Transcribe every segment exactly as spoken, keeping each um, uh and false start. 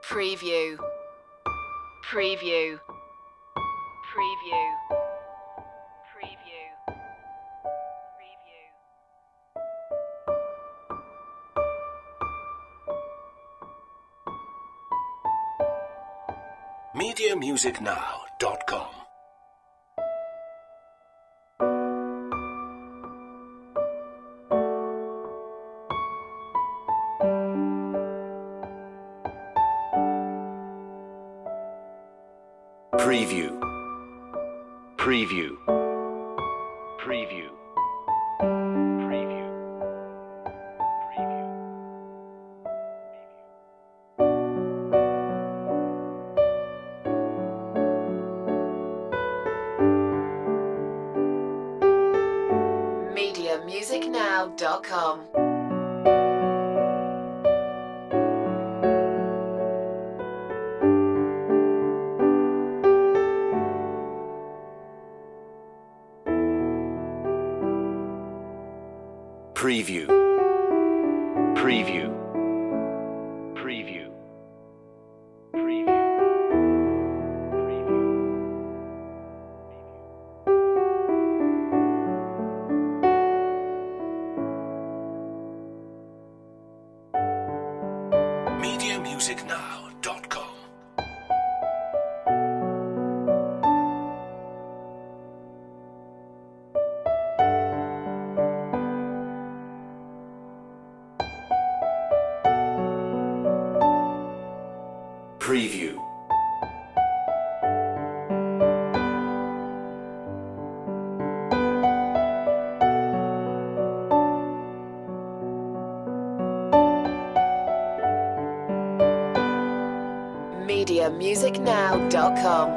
Preview. Preview. Preview. Preview. Preview. media music now dot com. Preview. Preview. Preview. Preview. Preview. media music now dot com. Preview. Preview. Preview. Preview. Preview. media music now dot com. Preview. media music now dot com.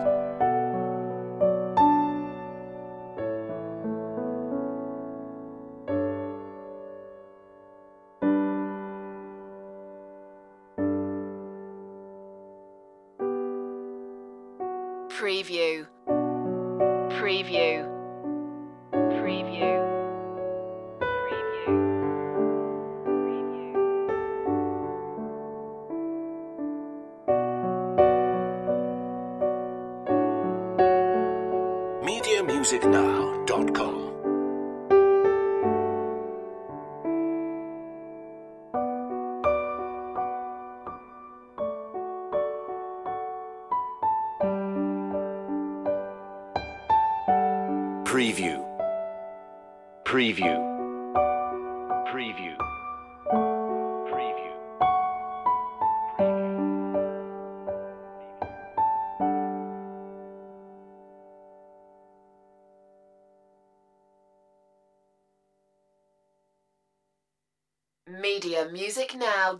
Preview. Preview. Preview. Preview. Preview. media music now dot com. Preview. Preview. Preview. Preview. Preview. media music now